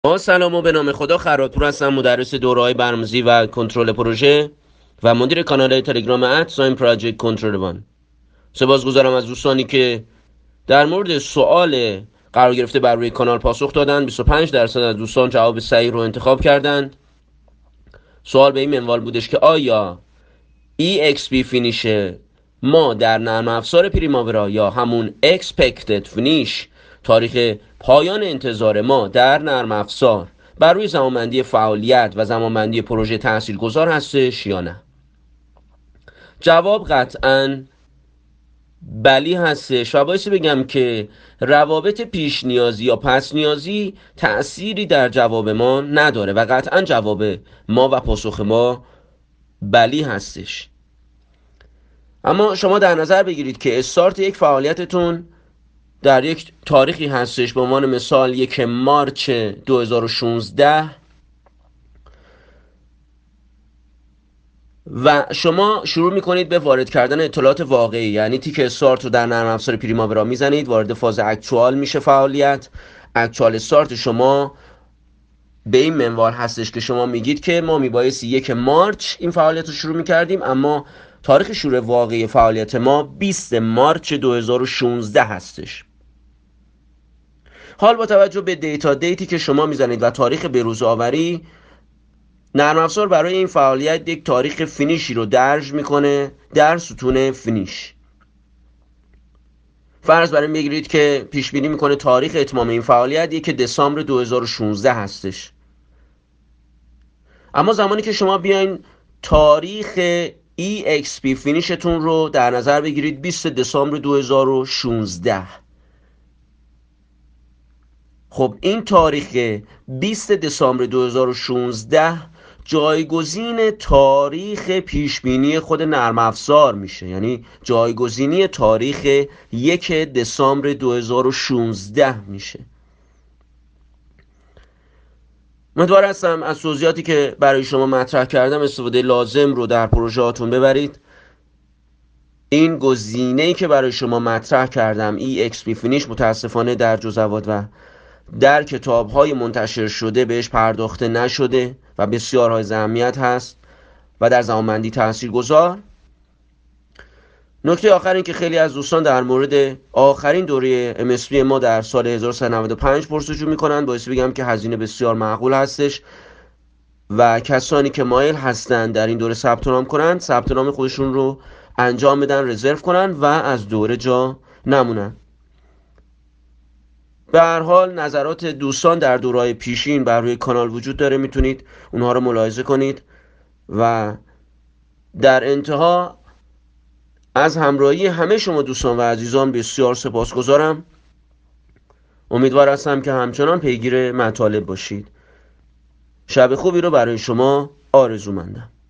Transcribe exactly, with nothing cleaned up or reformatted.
با سلام و به نام خدا. خراتپور هستم، مدرس دوره‌های برنامه‌ریزی و کنترل پروژه و مدیر کانال تلگرام @ساین پراجکت کنترل وان. سپاسگزارم از دوستانی که در مورد سوال قرار گرفته بر روی کانال پاسخ دادن. بیست و پنج درصد از دوستان جواب صحیح رو انتخاب کردند. سوال به این منوال بودش که آیا ای ایکس پی فینیش ما در نرم افزار پریماورا یا همون expected finish، تاریخ پایان انتظار ما در نرم افزار، بر روی زمانبندی فعالیت و زمانبندی پروژه تاثیرگذار هستش یا نه؟ جواب قطعاً بلی هستش و باعث بگم که روابط پیش نیازی یا پس نیازی تأثیری در جواب ما نداره و قطعاً جواب ما و پاسخ ما بلی هستش. اما شما در نظر بگیرید که استارت یک فعالیتتون در یک تاریخی هستش، به عنوان مثال یک مارچ دو هزار و شانزده، و شما شروع میکنید به وارد کردن اطلاعات واقعی، یعنی تیک استارت رو در نرم افزار پریماورا میزنید، وارد فاز اکچوال میشه فعالیت. اکچوال استارت شما به این منوال هستش که شما میگید که ما میبایستی یک مارچ این فعالیت رو شروع میکردیم، اما تاریخ شروع واقعی فعالیت ما بیست مارچ دو هزار و شانزده هستش. حال با توجه به دیتا دیتی که شما میزنید و تاریخ بروز آوری، نرم افزار برای این فعالیت یک تاریخ فینیشی رو درج میکنه در ستون فینیش. فرض بر این بگیرید که پیش بینی میکنه تاریخ اتمام این فعالیت یک دسامبر دو هزار و شانزده هستش. اما زمانی که شما بیاین تاریخ ای ایکس پی فینیشتون رو در نظر بگیرید بیست دسامبر دو هزار و شانزده، خب این تاریخ بیست دسامبر دو هزار و شانزده جایگزین تاریخ پیشبینی خود نرم افزار میشه، یعنی جایگزینی تاریخ یک دسامبر دو هزار و شانزده میشه. امیدوار هستم از توضیحاتی که برای شما مطرح کردم استفاده لازم رو در پروژه هاتون ببرید. این گزینه‌ای که برای شما مطرح کردم، ای ایکس پی فینیش، متاسفانه در جزوات و در کتاب‌های منتشر شده بهش پرداخته نشده و بسیار های اهمیت هست و در زمانبندی تاثیرگذار. نکته آخر این که خیلی از دوستان در مورد آخرین دوره ام اس پی ما در سال هزار و سیصد و نود و پنج پرسجو میکنن. باعث بگم که هزینه بسیار معقول هستش و کسانی که مایل هستند در این دوره ثبت نام کنند، ثبت نام خودشون رو انجام بدن، رزرو کنن و از دوره جا نمونن. به هر حال نظرات دوستان در دوره‌های پیشین بر روی کانال وجود داره، میتونید اونها رو ملاحظه کنید. و در انتها از همراهی همه شما دوستان و عزیزان بسیار سپاسگزارم. امیدوار هستم که همچنان پیگیر مطالب باشید. شب خوبی رو برای شما آرزو مندم.